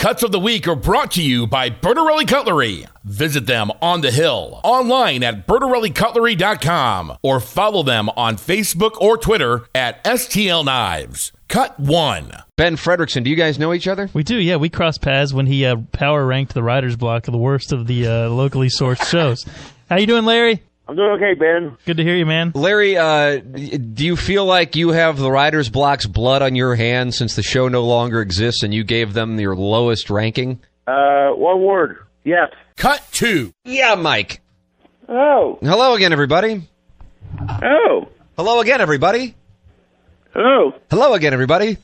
Cuts of the Week are brought to you by Bertarelli Cutlery. Visit them on the Hill, online at BertarelliCutlery.com, or follow them on Facebook or Twitter at STL Knives. Cut 1. Ben Fredrickson, do you guys know each other? We do, yeah. We crossed paths when he power ranked the writer's block of the worst of the locally sourced shows. How you doing, Larry? I'm doing okay, Ben. Good to hear you, man. Larry, do you feel like you have the writer's block's blood on your hands since the show no longer exists and you gave them your lowest ranking? One word. Yes. Cut 2. Yeah, Mike. Oh. Hello again, everybody. Oh. Hello again, everybody. Hello. Hello again, everybody.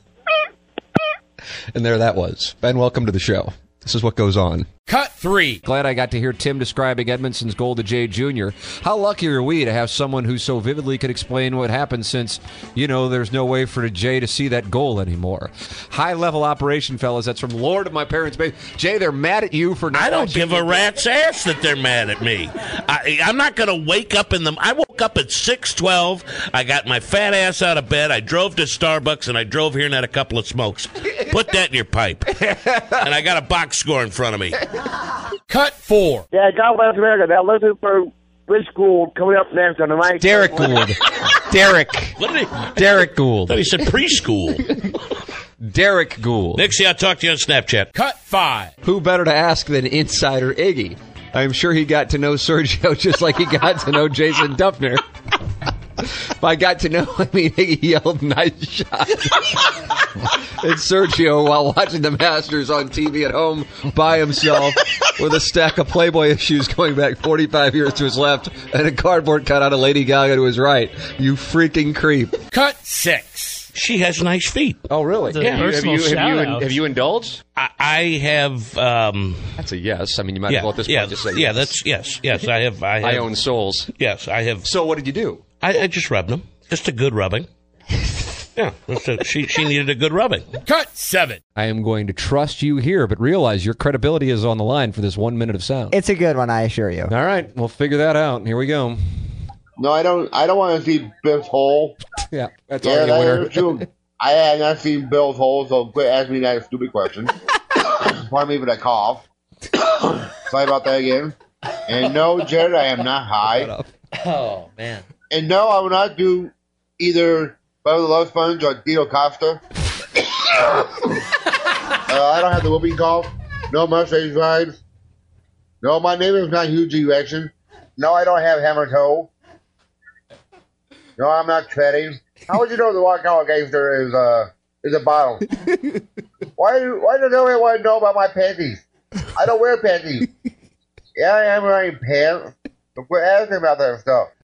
And there that was. Ben, welcome to the show. This is what goes on. Cut 3. Glad I got to hear Tim describing Edmondson's goal to Jay Jr. How lucky are we to have someone who so vividly could explain what happened since, there's no way for Jay to see that goal anymore. High-level operation, fellas. That's from Lord of my parents' base. Jay, they're mad at you for not I don't give a rat's ass that they're mad at me. I'm not going to wake up in them. I woke up at 6:12. I got my fat ass out of bed. I drove to Starbucks, and I drove here and had a couple of smokes. Put that in your pipe. And I got a box score in front of me. Cut 4. Yeah, God bless America. Now listen for Rich Gould coming up next on the night. Derek Gould. Derek. What did he? Derek Gould. I thought he said preschool. Derek Gould. Nixie, I'll talk to you on Snapchat. Cut 5. Who better to ask than Insider Iggy? I'm sure he got to know Sergio just like he got to know Jason Duffner. By got to know, I mean Iggy yelled, "Nice shot." And Sergio, while watching the Masters on TV at home by himself with a stack of Playboy issues going back 45 years to his left and a cardboard cutout of Lady Gaga to his right. You freaking creep. Cut 6. She has nice feet. Oh, really? Yeah. Have you indulged? I have. That's a yes. I mean, you might as well at this point just say yeah. yes. That's yes. Yes, I have. I own souls. Yes, I have. So what did you do? I just rubbed them. Just a good rubbing. Yeah, she needed a good rubbing. Cut 7. I am going to trust you here, but realize your credibility is on the line for this 1 minute of sound. It's a good one, I assure you. All right, we'll figure that out. Here we go. No, I don't want to see Biff's hole. Yeah, that's Yeah, already a that winner. is true. I have not seen Bill's hole, so quit asking me that stupid question. Pardon me for that cough. Sorry about that again. And no, Jared, I am not high. Oh, man. And no, I will not do either Beverly Love Sponge or Tito Costa. I don't have the whooping cough. No mustache vibes. No, my name is not Hugh G. Erection. No, I don't have hammer toe. No, I'm not treading. How would you know the White Collar Gangster is a bottle? Why does everyone want to know about my panties? I don't wear panties. Yeah, I am wearing pants. But quit asking about that stuff.